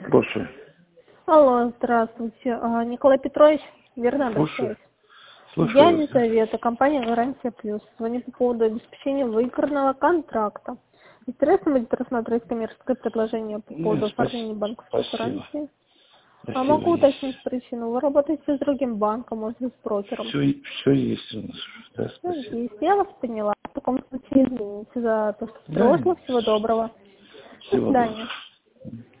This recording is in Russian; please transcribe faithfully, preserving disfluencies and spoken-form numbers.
Слушай. Алло, здравствуйте. А, Николай Петрович, верно Слушай. обращаюсь? Слушай. Я Елизавета, компания «Гарантия Плюс». Звоню по поводу обеспечения выигранного контракта. Интересно будет рассмотреть коммерческое предложение по поводу Нет, оформления спасибо. банковской Спасибо. гарантии. А Спасибо, могу уточнить есть. причину. Вы работаете с другим банком, может быть, с брокером. Все, все есть у нас. Да, Всё спасибо. есть. Я вас поняла. В таком случае извините за то, что Да, строчила. Всего доброго. До всего свидания. доброго.